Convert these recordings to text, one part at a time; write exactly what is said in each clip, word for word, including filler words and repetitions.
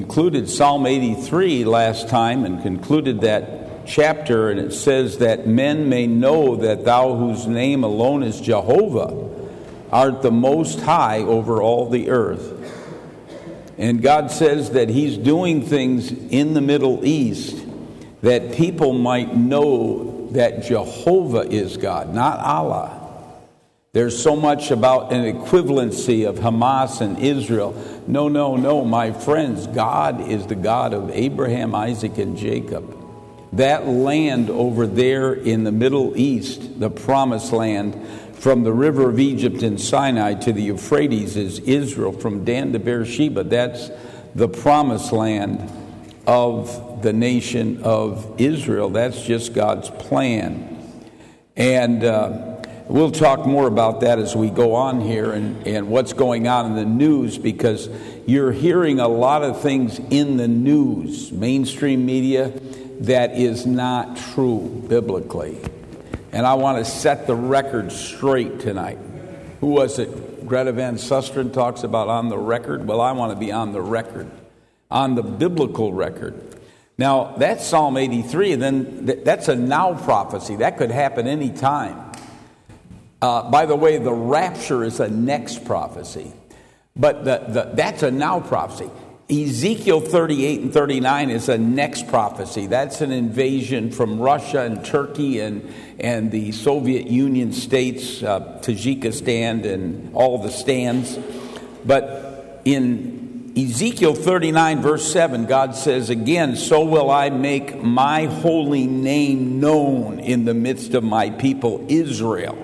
concluded Psalm eighty-three last time and concluded that chapter, and it says that men may know that thou whose name alone is Jehovah art the most high over all the earth. And God says that he's doing things in the Middle East that people might know that Jehovah is God, not Allah. There's so much about an equivalency of Hamas and Israel. No, no, no, my friends, God is the God of Abraham, Isaac, and Jacob. That land over there in the Middle East, the promised land, from the river of Egypt and Sinai to the Euphrates is Israel, from Dan to Beersheba. That's the promised land of the nation of Israel. That's just God's plan. And uh, we'll talk more about that as we go on here and, and what's going on in the news, because you're hearing a lot of things in the news, mainstream media, that is not true biblically. And I want to set the record straight tonight. Who was it? Greta Van Susteren talks about on the record. Well, I want to be on the record, on the biblical record. Now, that's Psalm eighty-three, and then th- that's a now prophecy. That could happen any time. Uh, by the way, the rapture is a next prophecy. But the, the, that's a now prophecy. Ezekiel thirty-eight and thirty-nine is a next prophecy. That's an invasion from Russia and Turkey and, and the Soviet Union states, uh, Tajikistan and all the stands. But in Ezekiel thirty-nine verse seven, God says again, so will I make my holy name known in the midst of my people Israel.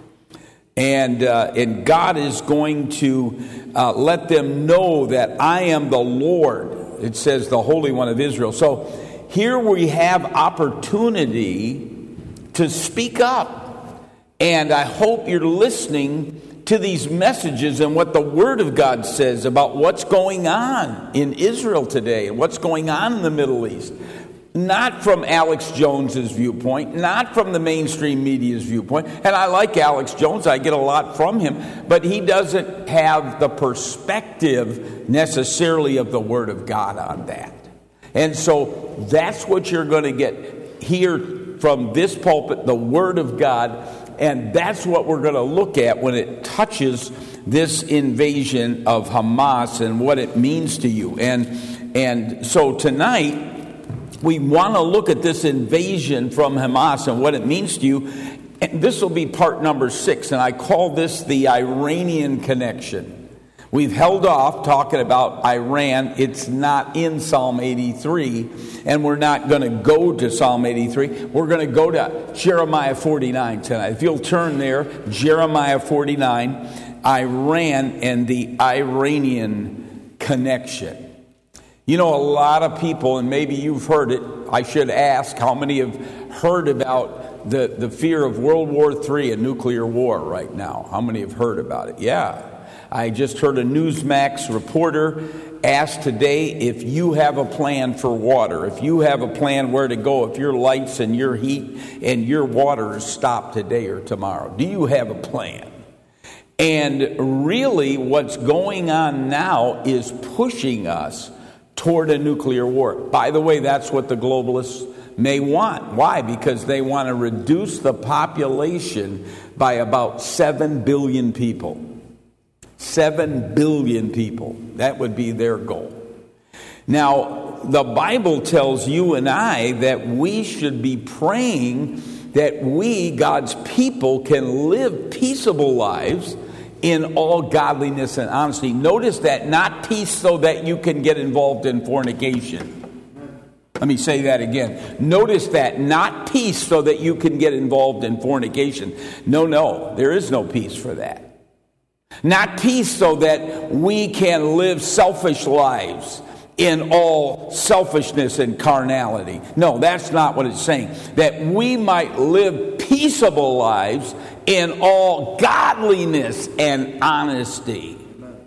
And uh, and God is going to uh, let them know that I am the Lord. It says the Holy One of Israel. So here we have opportunity to speak up. And I hope you're listening to these messages and what the Word of God says about what's going on in Israel today and what's going on in the Middle East. Not from Alex Jones's viewpoint, not from the mainstream media's viewpoint. And I like Alex Jones, I get a lot from him, but he doesn't have the perspective necessarily of the Word of God on that. And so that's what you're going to get here from this pulpit, the Word of God, and that's what we're going to look at when it touches this invasion of Hamas and what it means to you. And, and so tonight, we want to look at this invasion from Hamas and what it means to you. And this will be part number six, and I call this the Iranian connection. We've held off talking about Iran. It's not in Psalm eighty-three, and we're not going to go to Psalm eighty-three. We're going to go to Jeremiah forty-nine tonight. If you'll turn there, Jeremiah forty-nine, Iran and the Iranian connection. You know, a lot of people, and maybe you've heard it, I should ask how many have heard about the, the fear of World War Three, a nuclear war right now. How many have heard about it? Yeah. I just heard a Newsmax reporter ask today if you have a plan for water, if you have a plan where to go, if your lights and your heat and your water is stopped today or tomorrow. Do you have a plan? And really what's going on now is pushing us toward a nuclear war. By the way, that's what the globalists may want. Why? Because they want to reduce the population by about seven billion people. seven billion people. That would be their goal. Now, the Bible tells you and I that we should be praying that we, God's people, can live peaceable lives in all godliness and honesty. Notice that, not peace so that you can get involved in fornication. Let me say that again. Notice that, not peace so that you can get involved in fornication. No, no, there is no peace for that. Not peace so that we can live selfish lives in all selfishness and carnality. No, that's not what it's saying. That we might live peaceable lives in all godliness and honesty.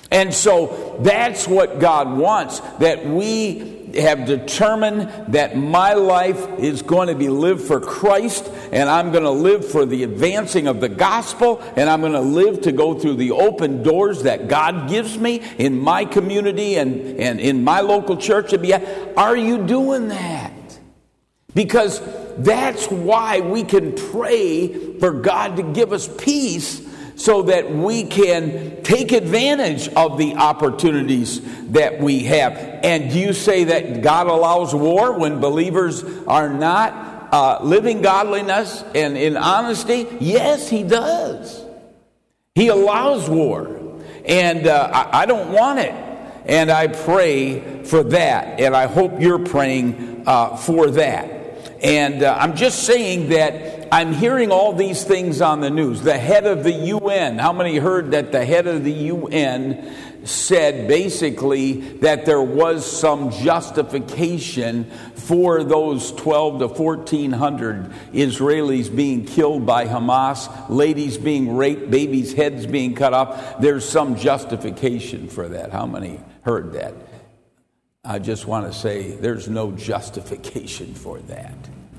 And so that's what God wants, that we have determined that my life is going to be lived for Christ, and I'm going to live for the advancing of the gospel, and I'm going to live to go through the open doors that God gives me in my community and, and in my local church. Are you doing that? Because that's why we can pray for God to give us peace, so that we can take advantage of the opportunities that we have. And do you say that God allows war when believers are not uh, living godliness and in honesty? Yes, He does. He allows war. And uh, I, I don't want it. And I pray for that. And I hope you're praying uh, for that. And uh, I'm just saying that I'm hearing all these things on the news. The head of the U N, how many heard that the head of the U N said basically that there was some justification for those twelve to fourteen hundred Israelis being killed by Hamas, ladies being raped, babies' heads being cut off? There's some justification for that. How many heard that? I just want to say there's no justification for that.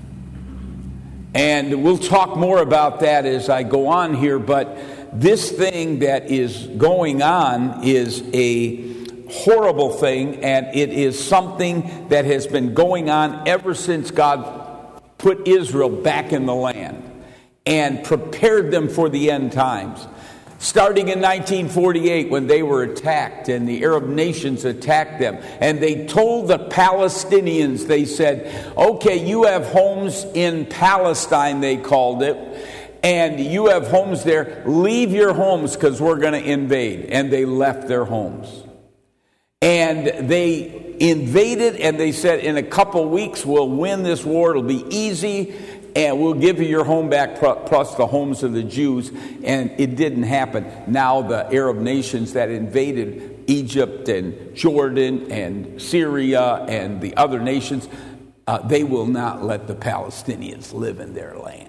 And we'll talk more about that as I go on here, but this thing that is going on is a horrible thing, and it is something that has been going on ever since God put Israel back in the land and prepared them for the end times. Starting in nineteen forty-eight, when they were attacked and the Arab nations attacked them, and they told the Palestinians, they said, okay, you have homes in Palestine, they called it, and you have homes there. Leave your homes because we're going to invade. And they left their homes. And they invaded, and they said, in a couple weeks we'll win this war, it'll be easy, and we'll give you your home back plus the homes of the Jews. And it didn't happen. Now the Arab nations that invaded Egypt and Jordan and Syria and the other nations, uh, they will not let the Palestinians live in their land.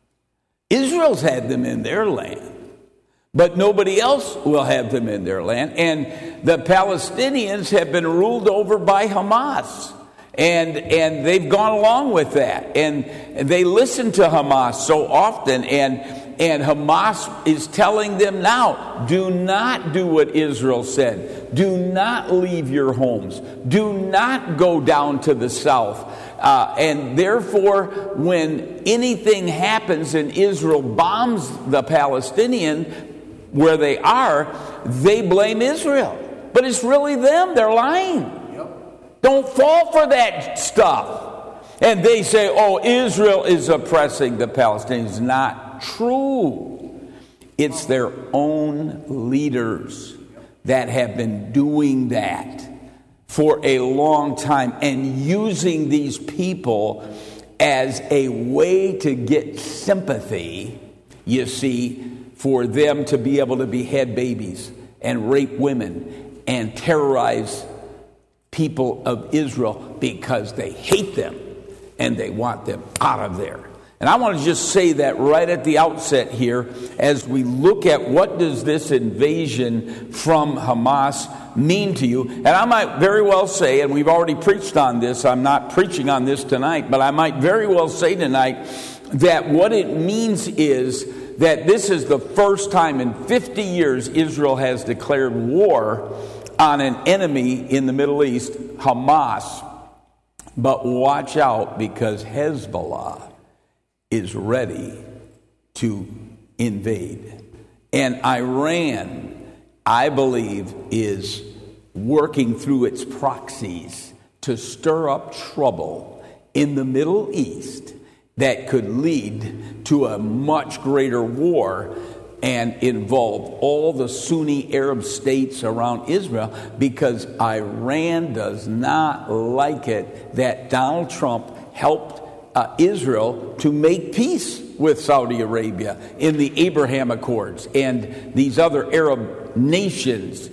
Israel's had them in their land, but nobody else will have them in their land. And the Palestinians have been ruled over by Hamas. And and they've gone along with that. And, and they listen to Hamas so often. And, and Hamas is telling them now, do not do what Israel said. Do not leave your homes. Do not go down to the south. Uh, and therefore, when anything happens and Israel bombs the Palestinian where they are, they blame Israel. But it's really them. They're lying. Don't fall for that stuff. And they say, oh, Israel is oppressing the Palestinians. Not true. It's their own leaders that have been doing that for a long time and using these people as a way to get sympathy, you see, for them to be able to behead babies and rape women and terrorize people of Israel because they hate them and they want them out of there. And I want to just say that right at the outset here as we look at what does this invasion from Hamas mean to you. And I might very well say, and we've already preached on this, I'm not preaching on this tonight, but I might very well say tonight that what it means is that this is the first time in fifty years Israel has declared war on an enemy in the Middle East, Hamas. But watch out, because Hezbollah is ready to invade. And Iran, I believe, is working through its proxies to stir up trouble in the Middle East that could lead to a much greater war and involve all the Sunni Arab states around Israel, because Iran does not like it that Donald Trump helped uh, Israel to make peace with Saudi Arabia in the Abraham Accords and these other Arab nations,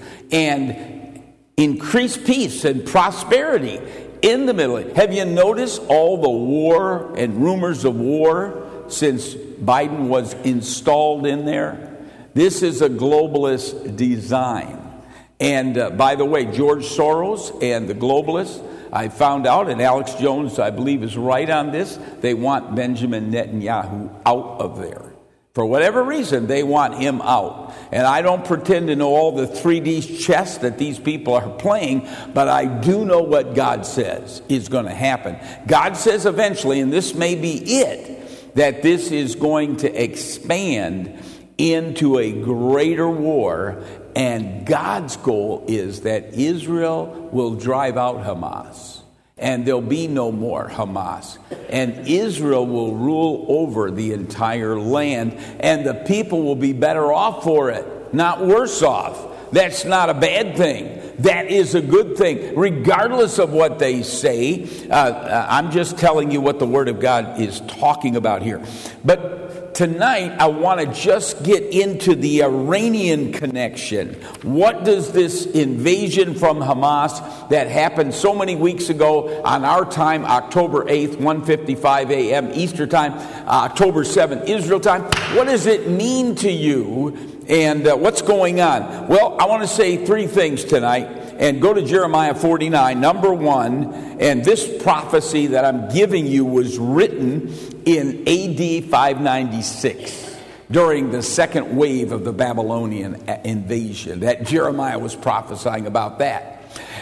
and increase peace and prosperity in the Middle East. Have you noticed all the war and rumors of war since Biden was installed in there? This is a globalist design. And uh, by the way, George Soros and the globalists, I found out, and Alex Jones, I believe, is right on this, they want Benjamin Netanyahu out of there. For whatever reason, they want him out. And I don't pretend to know all the three D chess that these people are playing, but I do know what God says is going to happen. God says eventually, and this may be it, that this is going to expand into a greater war, and God's goal is that Israel will drive out Hamas. And there'll be no more Hamas. And Israel will rule over the entire land. And the people will be better off for it, not worse off. That's not a bad thing. That is a good thing. Regardless of what they say, uh, uh, I'm just telling you what the Word of God is talking about here. But tonight, I want to just get into the Iranian connection. What does this invasion from Hamas that happened so many weeks ago on our time, October eighth, one fifty-five a.m. Eastern time, uh, October seventh, Israel time, what does it mean to you? And uh, what's going on? Well, I want to say three things tonight. And go to Jeremiah forty-nine, number one. And this prophecy that I'm giving you was written in A D five ninety-six during the second wave of the Babylonian invasion. That Jeremiah was prophesying about that.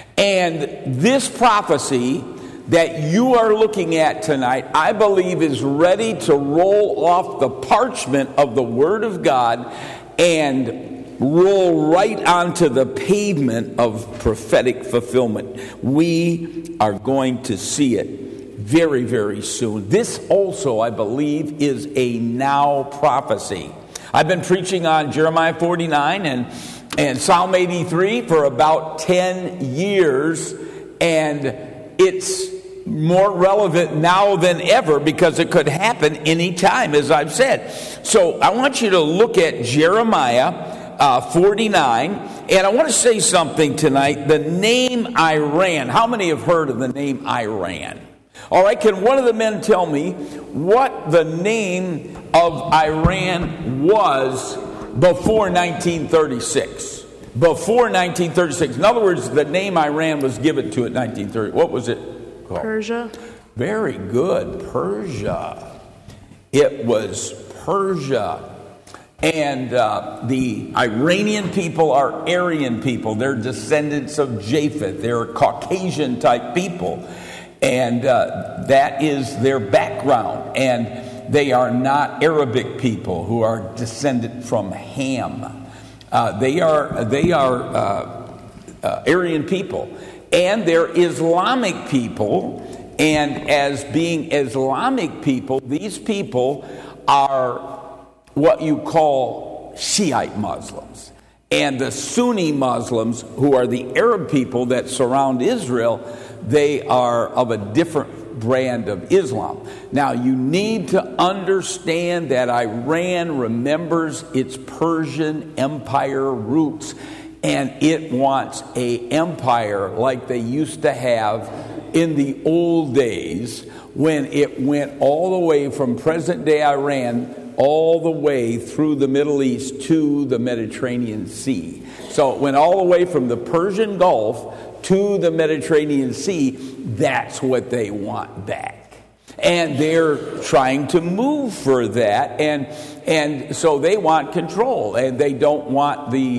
And this prophecy that you are looking at tonight, I believe, is ready to roll off the parchment of the Word of God and roll right onto the pavement of prophetic fulfillment. We are going to see it very, very soon. This also, I believe, is a now prophecy. I've been preaching on Jeremiah forty-nine and, and Psalm eighty-three for about ten years, and it's more relevant now than ever because it could happen anytime, as I've said. So I want you to look at Jeremiah uh, forty-nine, and I want to say something tonight. The name Iran. How many have heard of the name Iran? All right, can one of the men tell me what the name of Iran was before nineteen thirty-six? Before nineteen thirty-six. In other words, the name Iran was given to it in nineteen thirty. What was it called? Persia. Very good. Persia. It was Persia. And uh, the Iranian people are Aryan people. They're descendants of Japheth. They're Caucasian type people. And uh, that is their background. And they are not Arabic people who are descended from Ham. Uh, they are they are uh, uh, Aryan people. And they're Islamic people. And as being Islamic people, these people are what you call Shiite Muslims. And the Sunni Muslims, who are the Arab people that surround Israel, they are of a different brand of Islam. Now, you need to understand that Iran remembers its Persian Empire roots, and it wants an empire like they used to have in the old days when it went all the way from present-day Iran all the way through the Middle East to the Mediterranean Sea. So it went all the way from the Persian Gulf to the Mediterranean Sea. That's what they want back. And they're trying to move for that. And and so they want control. And they don't want the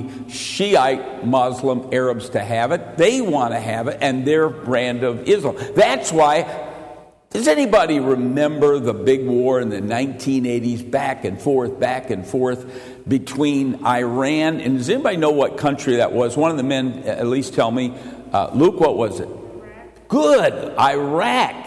Shiite Muslim Arabs to have it. They want to have it, and their brand of Islam. That's why, does anybody remember the big war in the nineteen eighties, back and forth, back and forth between Iran? And does anybody know what country that was? One of the men at least tell me. Uh, Luke, what was it? Good. Iraq.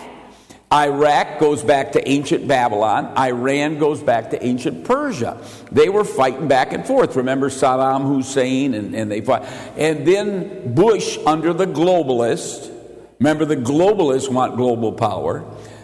Iraq goes back to ancient Babylon. Iran goes back to ancient Persia. They were fighting back and forth. Remember Saddam Hussein, and, and they fought. And then Bush, under the globalists, remember the globalists want global power,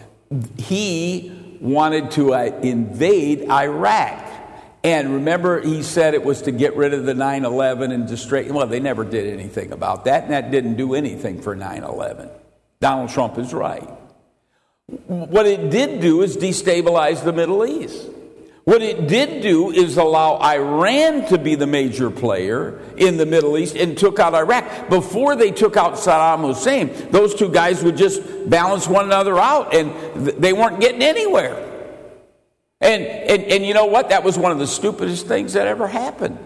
he wanted to uh, invade Iraq. And remember, he said it was to get rid of the nine eleven and destroy. Well, they never did anything about that, and that didn't do anything for nine eleven. Donald Trump is right. What it did do is destabilize the Middle East. What it did do is allow Iran to be the major player in the Middle East and took out Iraq. Before they took out Saddam Hussein, those two guys would just balance one another out, and th- they weren't getting anywhere. And, and, and you know what? That was one of the stupidest things that ever happened.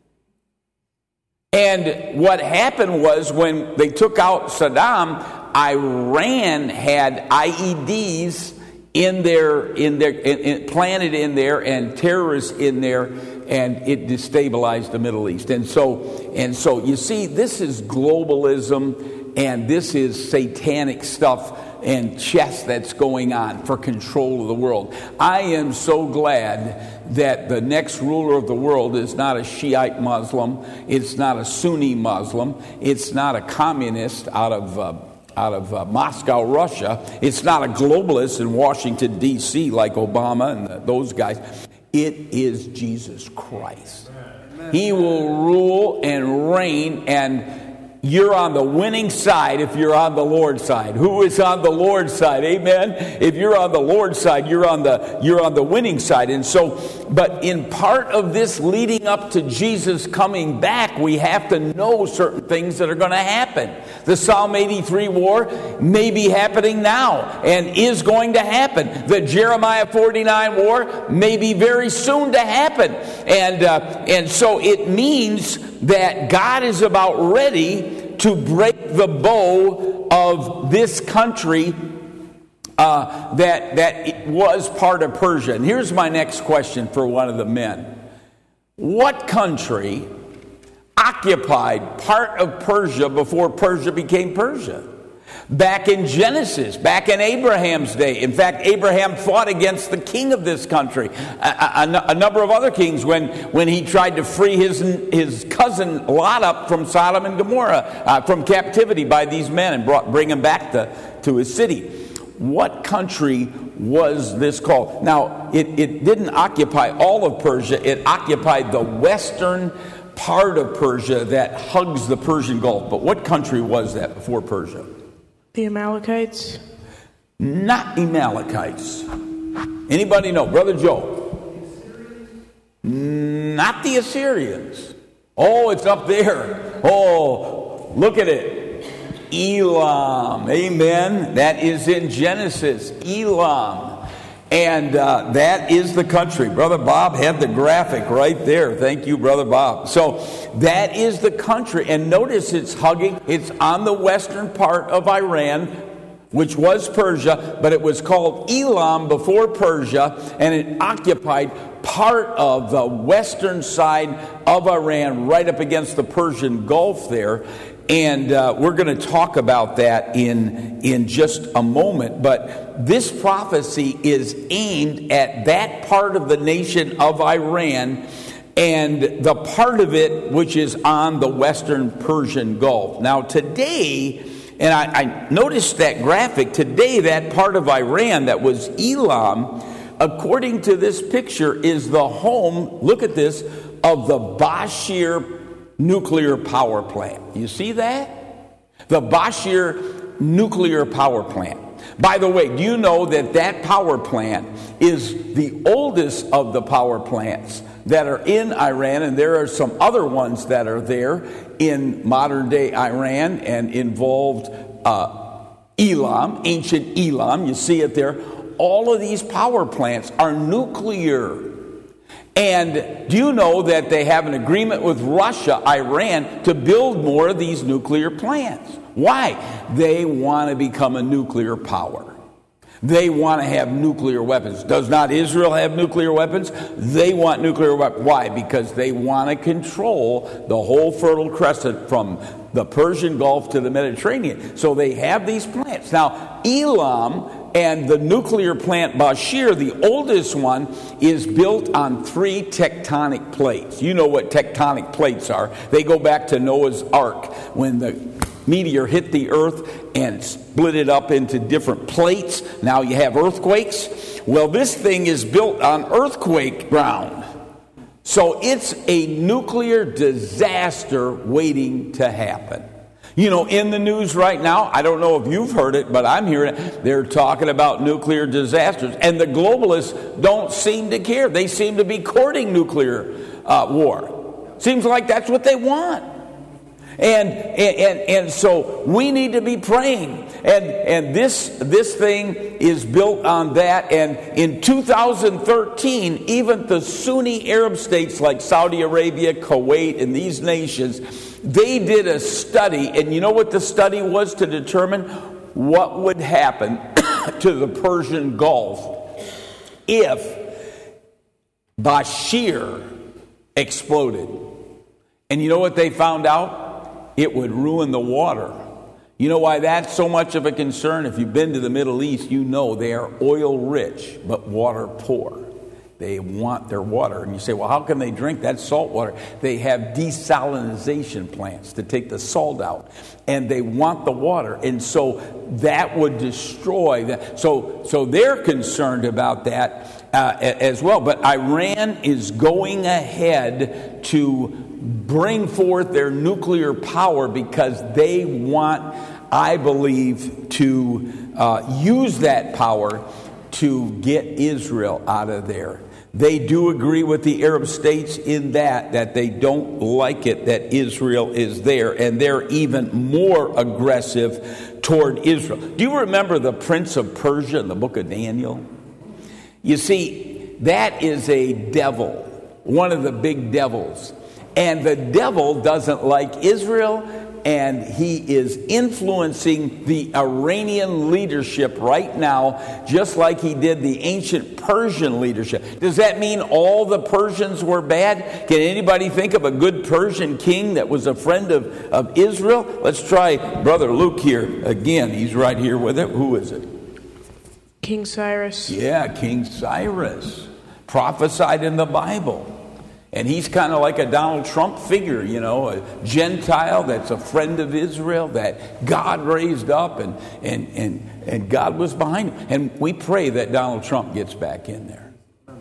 And what happened was when they took out Saddam, Iran had I E Ds in their, in their, in, in, planted in there, and terrorists in there, and it destabilized the Middle East. And so, and so you see, this is globalism, and this is satanic stuff and chess that's going on for control of the world. I am so glad that the next ruler of the world is not a Shiite Muslim, it's not a Sunni Muslim, it's not a communist out of uh, out of uh, Moscow, Russia. It's not a globalist in Washington, D C like Obama and uh, those guys. It is Jesus Christ. Amen. He will rule and reign, and you're on the winning side if you're on the Lord's side. Who is on the Lord's side? Amen. If you're on the Lord's side, you're on the you're on the winning side. And so, but in part of this leading up to Jesus coming back, we have to know certain things that are going to happen. The Psalm eighty-three war may be happening now and is going to happen. The Jeremiah forty-nine war may be very soon to happen. And uh, and so it means that God is about ready to break the bow of this country uh, that that was part of Persia. And here's my next question for one of the men. What country occupied part of Persia before Persia became Persia? Back in Genesis, back in Abraham's day. In fact, Abraham fought against the king of this country. A, a, a number of other kings when, when he tried to free his, his cousin Lot up from Sodom and Gomorrah, uh, from captivity by these men, and brought, bring him back to, to his city. What country was this called? Now, it, it didn't occupy all of Persia. It occupied the western part of Persia that hugs the Persian Gulf. But what country was that before Persia? The Amalekites? Not Amalekites. Anybody know? Brother Joe? The Not the Assyrians. Oh, it's up there. Oh, look at it. Elam. Amen. That is in Genesis. Elam. And uh, that is the country. Brother Bob had the graphic right there. Thank you, Brother Bob. So that is the country. And notice it's hugging. It's on the western part of Iran, which was Persia, but it was called Elam before Persia, and it occupied part of the western side of Iran right up against the Persian Gulf there. And uh, we're going to talk about that in, in just a moment. But this prophecy is aimed at that part of the nation of Iran and the part of it which is on the western Persian Gulf. Now today, and I, I noticed that graphic, today that part of Iran that was Elam, according to this picture, is the home, look at this, of the Bashir nuclear power plant. You see that? The Bashir nuclear power plant. By the way, do you know that that power plant is the oldest of the power plants that are in Iran, and there are some other ones that are there in modern day Iran and involved uh, Elam, ancient Elam. You see it there. All of these power plants are nuclear. And do you know that they have an agreement with Russia, Iran, to build more of these nuclear plants? Why? They want to become a nuclear power. They want to have nuclear weapons. Does not Israel have nuclear weapons? They want nuclear weapons. Why? Because they want to control the whole Fertile Crescent from the Persian Gulf to the Mediterranean. So they have these plants. Now, Elam and the nuclear plant Bashir, the oldest one, is built on three tectonic plates. You know what tectonic plates are. They go back to Noah's Ark when the meteor hit the earth and split it up into different plates. Now you have earthquakes. Well, this thing is built on earthquake ground. So it's a nuclear disaster waiting to happen. You know, in the news right now, I don't know if you've heard it, but I'm hearing it. They're talking about nuclear disasters. And the globalists don't seem to care. They seem to be courting nuclear uh, war. Seems like that's what they want. And, and and so we need to be praying. And and this this thing is built on that. And in two thousand thirteen, even the Sunni Arab states like Saudi Arabia, Kuwait, and these nations, they did a study. And you know what the study was to determine what would happen to the Persian Gulf if Bashir exploded. And you know what they found out? It would ruin the water. You know why that's so much of a concern? If you've been to the Middle East, you know they are oil rich, but water poor. They want their water. And you say, well, how can they drink that salt water? They have desalinization plants to take the salt out. And they want the water. And so that would destroy that. So, so they're concerned about that uh, as well. But Iran is going ahead to bring forth their nuclear power because they want, I believe, to uh, use that power to get Israel out of there. They do agree with the Arab states in that, that they don't like it that Israel is there, and they're even more aggressive toward Israel. Do you remember the Prince of Persia in the book of Daniel? You see, that is a devil, one of the big devils. And the devil doesn't like Israel, and he is influencing the Iranian leadership right now, just like he did the ancient Persian leadership. Does that mean all the Persians were bad? Can anybody think of a good Persian king that was a friend of, of Israel? Let's try Brother Luke here again. He's right here with it. Who is it? King Cyrus. Yeah, King Cyrus. Prophesied in the Bible. And he's kind of like a Donald Trump figure, you know, a Gentile that's a friend of Israel that God raised up and, and, and, and God was behind him. And we pray that Donald Trump gets back in there.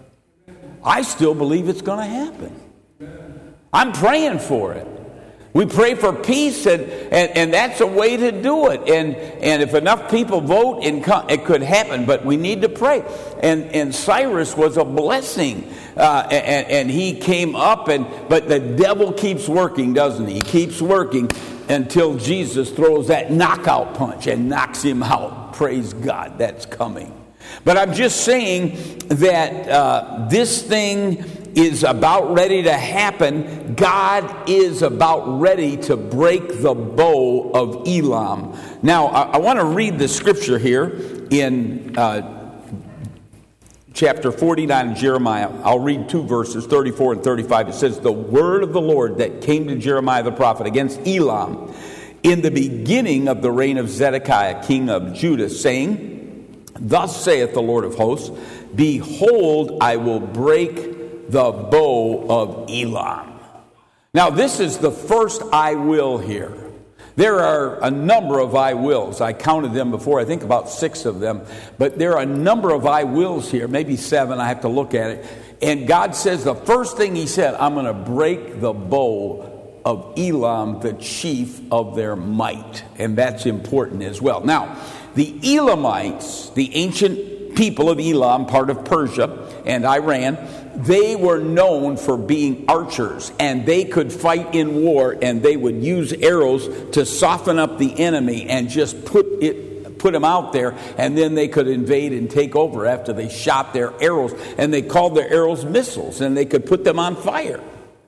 I still believe it's going to happen. I'm praying for it. We pray for peace, and, and, and that's a way to do it. And and if enough people vote, it could happen. But we need to pray. And and Cyrus was a blessing, uh, and, and he came up. And but the devil keeps working, doesn't he? He keeps working until Jesus throws that knockout punch and knocks him out. Praise God, that's coming. But I'm just saying that uh, this thing is about ready to happen. God is about ready to break the bow of Elam. Now, I, I want to read the scripture here in uh, chapter forty-nine of Jeremiah. I'll read two verses, thirty-four and thirty-five. It says, the word of the Lord that came to Jeremiah the prophet against Elam in the beginning of the reign of Zedekiah, king of Judah, saying, thus saith the Lord of hosts, behold, I will break the bow of Elam. Now, this is the first I will here. There are a number of I wills. I counted them before, I think about six of them. But there are a number of I wills here, maybe seven, I have to look at it. And God says, the first thing he said, I'm going to break the bow of Elam, the chief of their might. And that's important as well. Now, the Elamites, the ancient people of Elam, part of Persia and Iran, they were known for being archers, and they could fight in war, and they would use arrows to soften up the enemy and just put it, put them out there, and then they could invade and take over after they shot their arrows, and they called their arrows missiles, and they could put them on fire.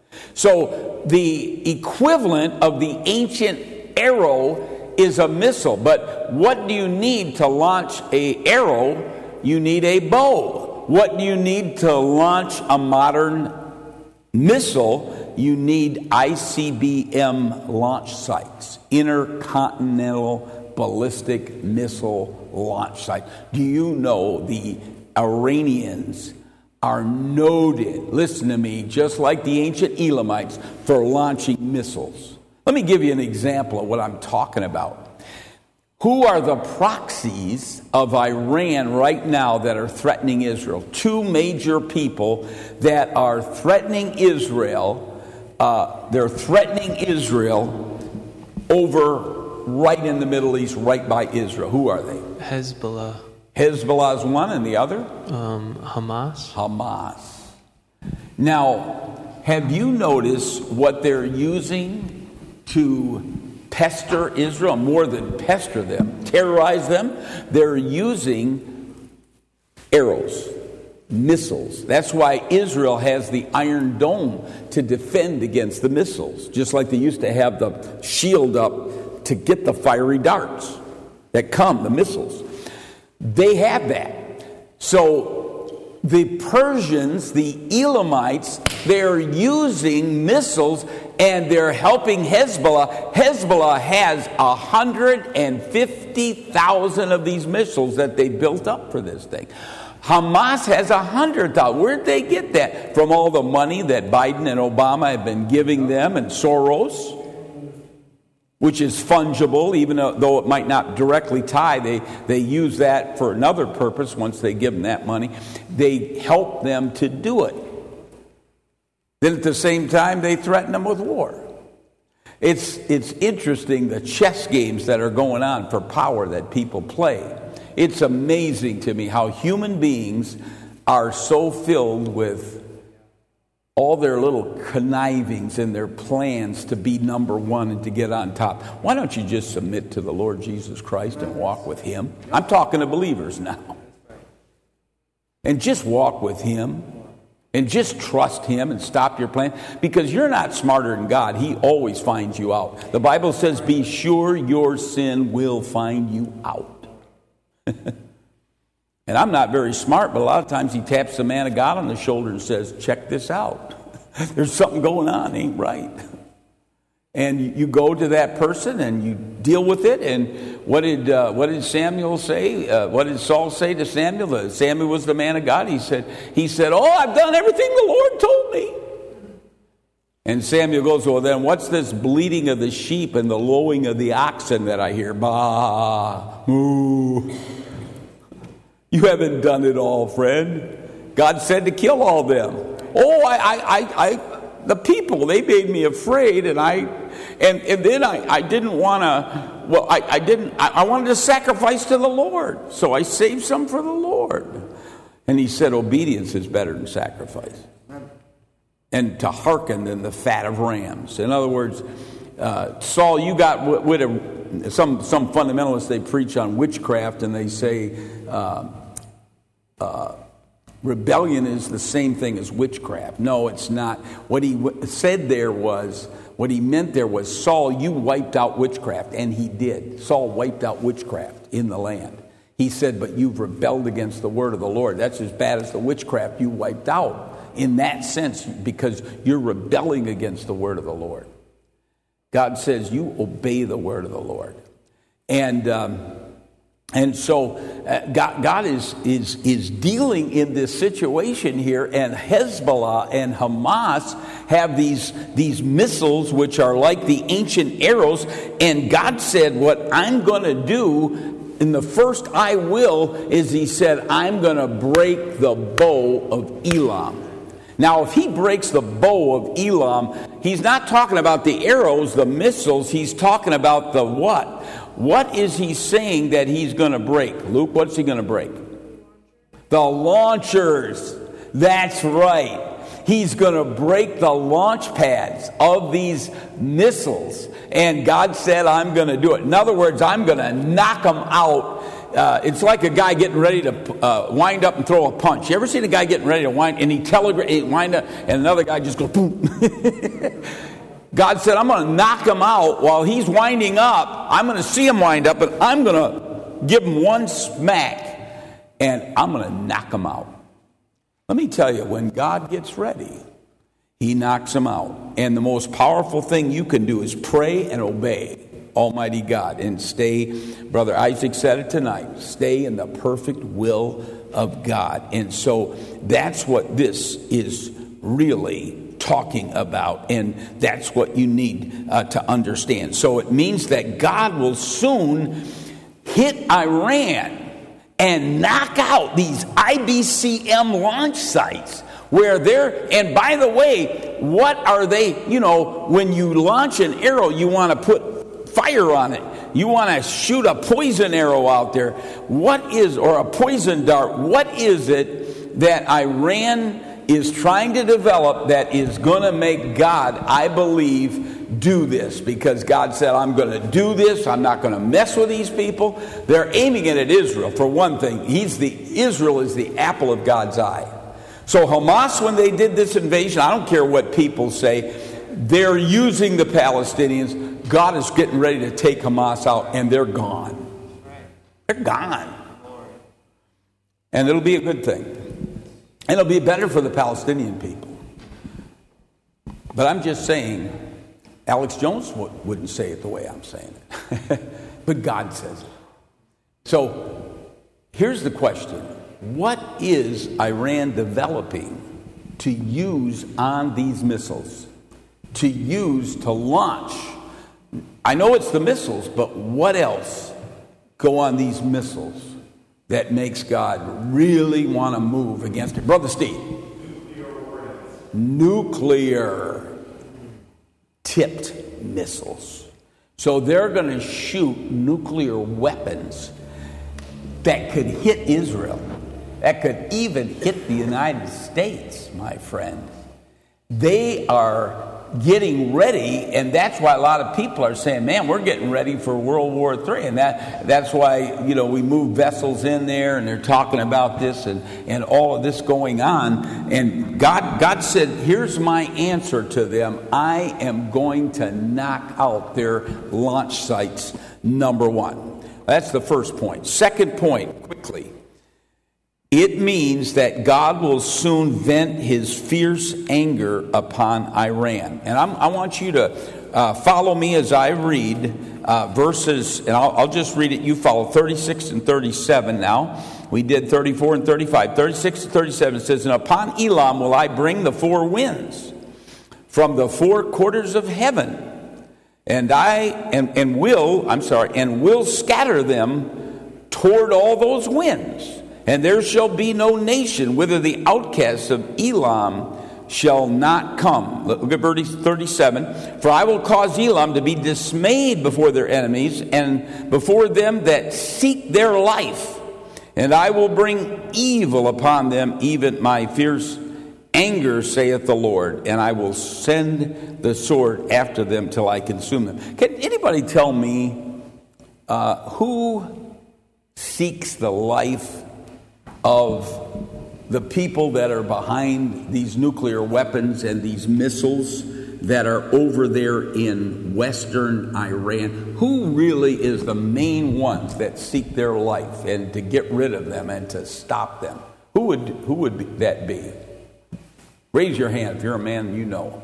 So the equivalent of the ancient arrow is a missile, but what do you need to launch an arrow? You need a bow. What do you need to launch a modern missile? You need I C B M launch sites, intercontinental ballistic missile launch sites. Do you know the Iranians are noted, listen to me, just like the ancient Elamites, for launching missiles? Let me give you an example of what I'm talking about. Who are the proxies of Iran right now that are threatening Israel? Two major people that are threatening Israel. Uh, they're threatening Israel over right in the Middle East, right by Israel. Who are they? Hezbollah. Hezbollah is one, and the other? Um, Hamas. Hamas. Now, have you noticed what they're using to pester Israel? More than pester them, terrorize them. They're using arrows, missiles. That's why Israel has the Iron Dome to defend against the missiles, just like they used to have the shield up to get the fiery darts that come, the missiles. They have that. So the Persians, the Elamites, they're using missiles and they're helping Hezbollah. Hezbollah has one hundred fifty thousand of these missiles that they built up for this thing. Hamas has one hundred thousand. Where'd they get that? From all the money that Biden and Obama have been giving them, and Soros, which is fungible, even though it might not directly tie. They, they use that for another purpose once they give them that money. They help them to do it. Then at the same time, they threaten them with war. It's, it's interesting, the chess games that are going on for power that people play. It's amazing to me how human beings are so filled with all their little connivings and their plans to be number one and to get on top. Why don't you just submit to the Lord Jesus Christ and walk with Him? I'm talking to believers now. And just walk with Him and just trust Him and stop your plan, because you're not smarter than God. He always finds you out. The Bible says, be sure your sin will find you out. And I'm not very smart, but a lot of times He taps the man of God on the shoulder and says, check this out. There's something going on, ain't right. And you go to that person and you deal with it. And what did uh, what did Samuel say? Uh, what did Saul say to Samuel? Uh, Samuel was the man of God. He said, he said, oh, I've done everything the Lord told me. And Samuel goes, well, then what's this bleating of the sheep and the lowing of the oxen that I hear? Bah, moo. You haven't done it all, friend. God said to kill all them. Oh, I, I, I, I the people, they made me afraid, and I, and, and then I, I didn't want to, well, I, I didn't, I, I wanted to sacrifice to the Lord, so I saved some for the Lord. And He said, obedience is better than sacrifice, and to hearken than the fat of rams. In other words, uh, Saul, you got with a, some some fundamentalists, they preach on witchcraft, and they say uh, uh, rebellion is the same thing as witchcraft. No, it's not. What he w- said there was, what he meant there was, Saul, you wiped out witchcraft, and he did. Saul wiped out witchcraft in the land. He said, but you've rebelled against the word of the Lord. That's as bad as the witchcraft you wiped out in that sense, because you're rebelling against the word of the Lord. God says you obey the word of the Lord. And um, and so uh, God, God is, is, is dealing in this situation here, and Hezbollah and Hamas have these, these missiles which are like the ancient arrows, and God said, what I'm going to do in the first I will is He said, I'm going to break the bow of Elam. Now, if He breaks the bow of Elam, He's not talking about the arrows, the missiles. He's talking about the what? What is He saying that He's going to break? Luke, what's He going to break? The launchers. That's right. He's going to break the launch pads of these missiles. And God said, I'm going to do it. In other words, I'm going to knock them out. Uh, it's like a guy getting ready to uh, wind up and throw a punch. You ever seen a guy getting ready to wind, and he telegra- wind up, and another guy just goes boom. God said, I'm going to knock him out while he's winding up. I'm going to see him wind up, and I'm going to give him one smack, and I'm going to knock him out. Let me tell you, when God gets ready, He knocks him out. And the most powerful thing you can do is pray and obey Almighty God, and stay, Brother Isaac said it tonight, stay in the perfect will of God. And so that's what this is really talking about, and that's what you need uh, to understand. So it means that God will soon hit Iran and knock out these I B C M launch sites where they're, and by the way, what are they, you know, when you launch an arrow, you want to put fire on it. you want to shoot a poison arrow out there. What is, or a poison dart, what is it that Iran is trying to develop that is going to make God, I believe, do this? Because God said, I'm going to do this. I'm not going to mess with these people. They're aiming it at Israel, for one thing. He's the Israel is the apple of God's eye. So Hamas, when they did this invasion, I don't care what people say, they're using the Palestinians. God is getting ready to take Hamas out, and they're gone. They're gone. And it'll be a good thing. And it'll be better for the Palestinian people. But I'm just saying, Alex Jones wouldn't say it the way I'm saying it. But God says it. So here's the question. What is Iran developing to use on these missiles? To use to launch? I know it's the missiles, but what else go on these missiles that makes God really want to move against it? Brother Steve. Nuclear tipped missiles. So they're going to shoot nuclear weapons that could hit Israel, that could even hit the United States, my friend. They are getting ready, and that's why a lot of people are saying, man, we're getting ready for World War Three. And that that's why, you know, we move vessels in there, and they're talking about this and, and all of this going on. And God, God said, here's my answer to them. I am going to knock out their launch sites, number one. That's the first point. Second point, quickly. It means that God will soon vent his fierce anger upon Iran. And I'm, I want you to uh, follow me as I read uh, verses, and I'll, I'll just read it. You follow thirty-six and thirty-seven now. We did thirty-four and thirty-five. thirty-six and thirty-seven says, and upon Elam will I bring the four winds from the four quarters of heaven, and I and, and will, I'm sorry, and will scatter them toward all those winds. And there shall be no nation whither the outcasts of Elam shall not come. Look at verse thirty-seven. For I will cause Elam to be dismayed before their enemies and before them that seek their life. And I will bring evil upon them, even my fierce anger, saith the Lord. And I will send the sword after them till I consume them. Can anybody tell me uh, who seeks the life of the people that are behind these nuclear weapons and these missiles that are over there in western Iran? Who really is the main ones that seek their life and to get rid of them and to stop them? Who would who would that be? Raise your hand if you're a man you know.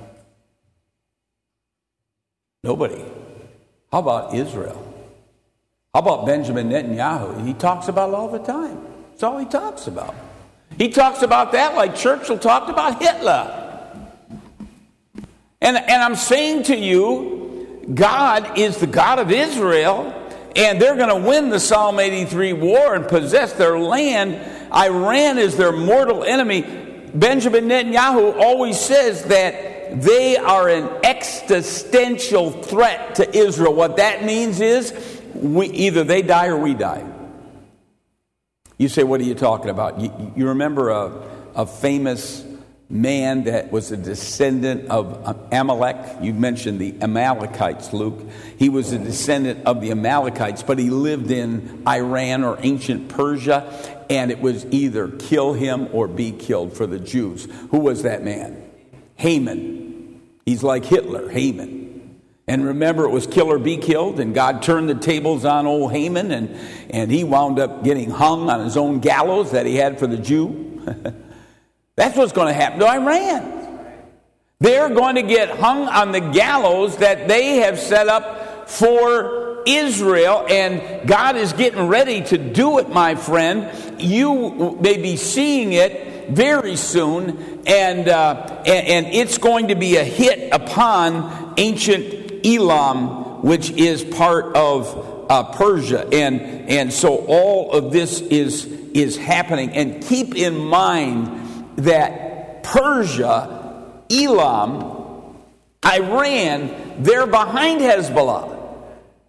Nobody. How about Israel? How about Benjamin Netanyahu? He talks about it all the time. That's all he talks about. He talks about that like Churchill talked about Hitler. And, and I'm saying to you, God is the God of Israel, and they're going to win the Psalm eighty-three war and possess their land. Iran is their mortal enemy. Benjamin Netanyahu always says that they are an existential threat to Israel. What that means is we, either they die or we die. You say, what are you talking about? You, you remember a, a famous man that was a descendant of Amalek? You mentioned the Amalekites, Luke. He was a descendant of the Amalekites, but he lived in Iran or ancient Persia, and it was either kill him or be killed for the Jews. Who was that man? Haman. He's like Hitler, Haman. And remember, it was kill or be killed, and God turned the tables on old Haman, and, and he wound up getting hung on his own gallows that he had for the Jew. That's what's going to happen to Iran. They're going to get hung on the gallows that they have set up for Israel, and God is getting ready to do it, my friend. You may be seeing it very soon, and, uh, and, and it's going to be a hit upon ancient Elam, which is part of uh, Persia, and and so all of this is is happening. And keep in mind that Persia, Elam, Iran, they're behind Hezbollah.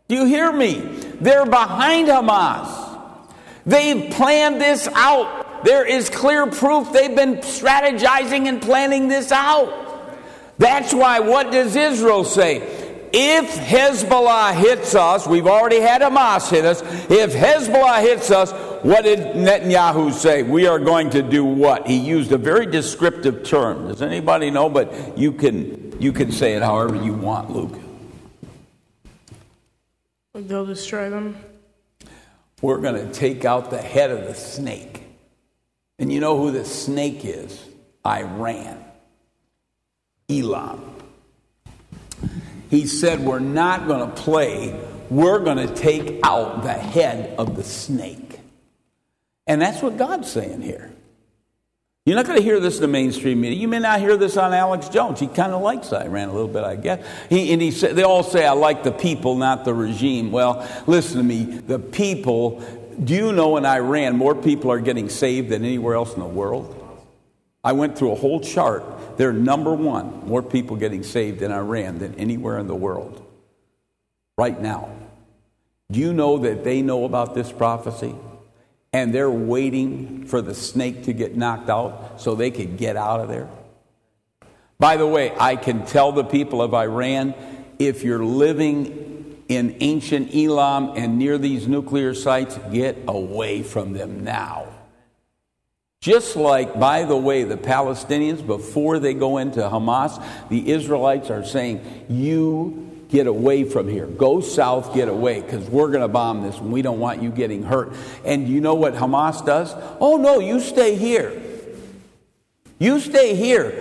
Do you hear me? They're behind Hamas. They've planned this out. There is clear proof they've been strategizing and planning this out. That's why, what does Israel say? If Hezbollah hits us, we've already had Hamas hit us. If Hezbollah hits us, what did Netanyahu say? We are going to do what? He used a very descriptive term. Does anybody know? But you can you can say it however you want, Luke. They'll destroy them. We're going to take out the head of the snake. And you know who the snake is? Iran. Elam. He said, we're not going to play. We're going to take out the head of the snake. And that's what God's saying here. You're not going to hear this in the mainstream media. You may not hear this on Alex Jones. He kind of likes Iran a little bit, I guess. He, and he said, they all say, I like the people, not the regime. Well, listen to me. The people, do you know in Iran, more people are getting saved than anywhere else in the world? I went through a whole chart. They're number one, more people getting saved in Iran than anywhere in the world. Right now. Do you know that they know about this prophecy? And they're waiting for the snake to get knocked out so they could get out of there. By the way, I can tell the people of Iran, if you're living in ancient Elam and near these nuclear sites, get away from them now. Just like, by the way, the Palestinians, before they go into Hamas, the Israelites are saying, you get away from here. Go south, get away, because we're going to bomb this and we don't want you getting hurt. And you know what Hamas does? Oh, no, you stay here. You stay here.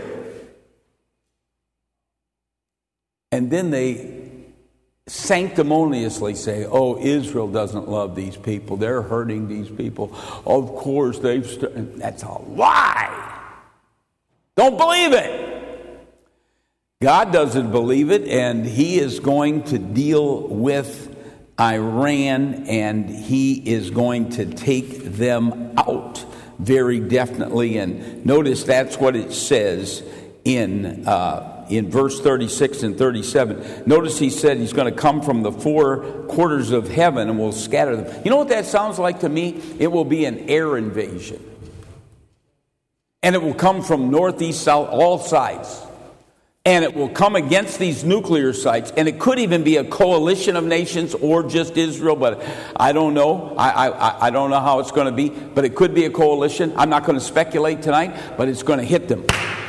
And then they sanctimoniously say, oh, Israel doesn't love these people. They're hurting these people. Of course, they've... St-. That's a lie. Don't believe it. God doesn't believe it, and he is going to deal with Iran, and he is going to take them out very definitely. And notice that's what it says in uh, in verse thirty-six and thirty-seven. Notice he said he's going to come from the four quarters of heaven and will scatter them. You know what that sounds like to me? It will be an air invasion. And it will come from north, east, south, all sides. And it will come against these nuclear sites. And it could even be a coalition of nations or just Israel. But I don't know. I, I, I don't know how it's going to be. But it could be a coalition. I'm not going to speculate tonight. But it's going to hit them.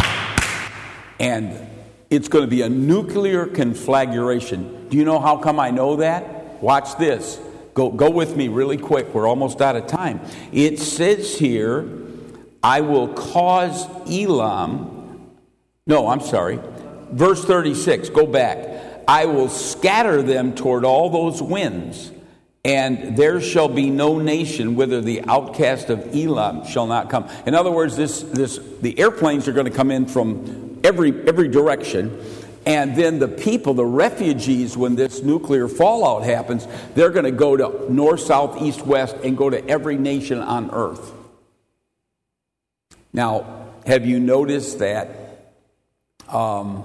And it's going to be a nuclear conflagration. Do you know how come I know that? Watch this. Go, go with me really quick. We're almost out of time. It says here, I will cause Elam... No, I'm sorry. Verse thirty-six, go back. I will scatter them toward all those winds, and there shall be no nation whither the outcast of Elam shall not come. In other words, this, this the airplanes are going to come in from every every direction, and then the people, the refugees, when this nuclear fallout happens, they're going to go to north, south, east, west, and go to every nation on earth. Now, have you noticed that Um,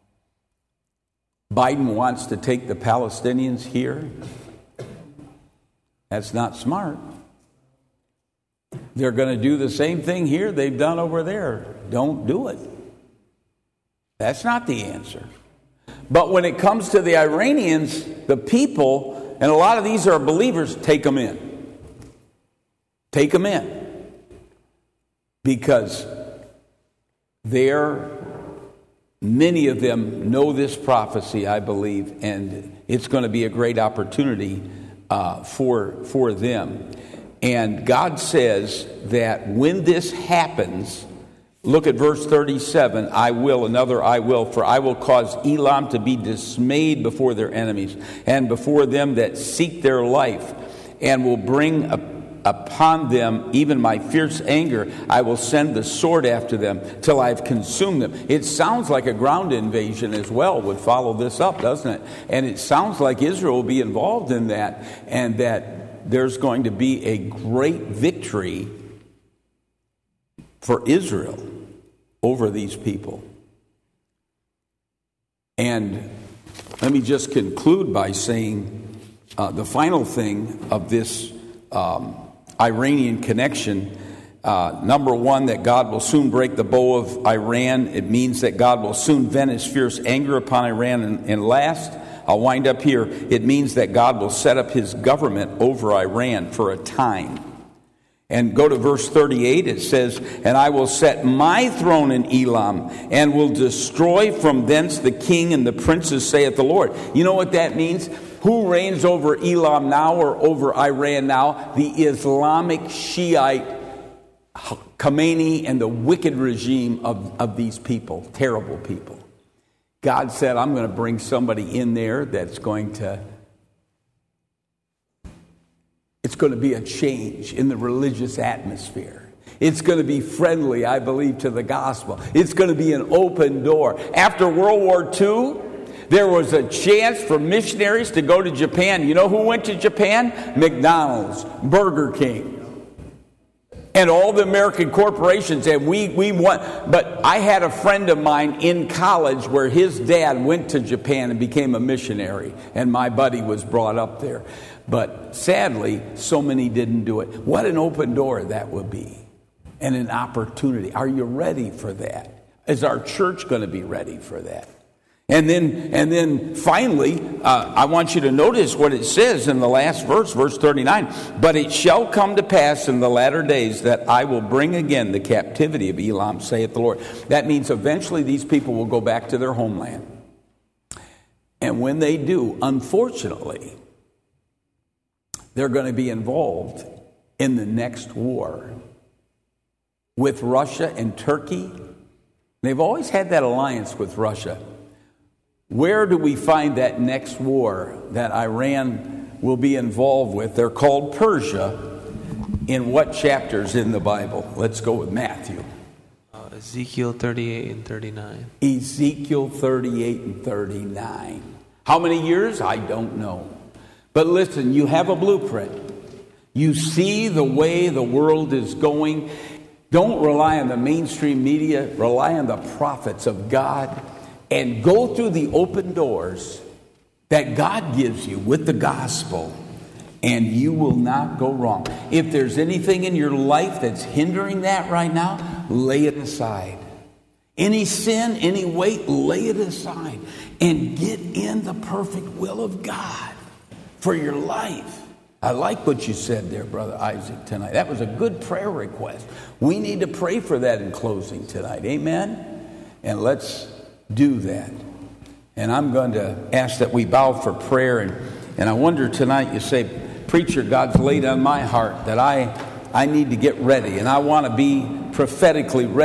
Biden wants to take the Palestinians here? That's not smart. They're going to do the same thing here they've done over there. Don't do it. That's not the answer. But when it comes to the Iranians, the people, and a lot of these are believers, take them in. Take them in. Because they're... Many of them know this prophecy, I believe, and it's going to be a great opportunity uh, for for them. And God says that when this happens, look at verse thirty-seven, I will, another I will, for I will cause Elam to be dismayed before their enemies and before them that seek their life, and will bring a upon them even my fierce anger. I will send the sword after them till I've consumed them. It sounds like a ground invasion as well would follow this up, doesn't it? And it sounds like Israel will be involved in that, and that there's going to be a great victory for Israel over these people. And let me just conclude by saying uh, the final thing of this um, Iranian connection, uh, number one, that God will soon break the bow of Iran. It means that God will soon vent his fierce anger upon Iran. And, and last, I'll wind up here, it means that God will set up his government over Iran for a time. And go to verse thirty-eight, it says, "And I will set my throne in Elam, and will destroy from thence the king and the princes, saith the Lord." You know what that means? Who reigns over Elam now, or over Iran now? The Islamic Shiite Khamenei and the wicked regime of, of these people, terrible people. God said, I'm going to bring somebody in there that's going to It's going to be a change in the religious atmosphere. It's going to be friendly, I believe, to the gospel. It's going to be an open door. After World War Two, there was a chance for missionaries to go to Japan. You know who went to Japan? McDonald's, Burger King, and all the American corporations. And we, we went. But I had a friend of mine in college where his dad went to Japan and became a missionary. And my buddy was brought up there. But sadly, so many didn't do it. What an open door that would be, and an opportunity. Are you ready for that? Is our church going to be ready for that? And then, and then finally, uh, I want you to notice what it says in the last verse, verse thirty-nine. "But it shall come to pass in the latter days that I will bring again the captivity of Elam, saith the Lord." That means eventually these people will go back to their homeland. And when they do, unfortunately, they're going to be involved in the next war with Russia and Turkey. They've always had that alliance with Russia. Where do we find that next war that Iran will be involved with? They're called Persia. In what chapters in the Bible? Let's go with Matthew. Uh, Ezekiel thirty-eight and thirty-nine. Ezekiel thirty-eight and thirty-nine. How many years? I don't know. But listen, you have a blueprint. You see the way the world is going. Don't rely on the mainstream media. Rely on the prophets of God. And go through the open doors that God gives you with the gospel. And you will not go wrong. If there's anything in your life that's hindering that right now, lay it aside. Any sin, any weight, lay it aside. And get in the perfect will of God for your life. I like what you said there, Brother Isaac, tonight. That was a good prayer request. We need to pray for that in closing tonight. Amen? And let's do that. And I'm going to ask that we bow for prayer. And, and I wonder tonight, you say, "Preacher, God's laid on my heart that I, I need to get ready. And I want to be prophetically ready."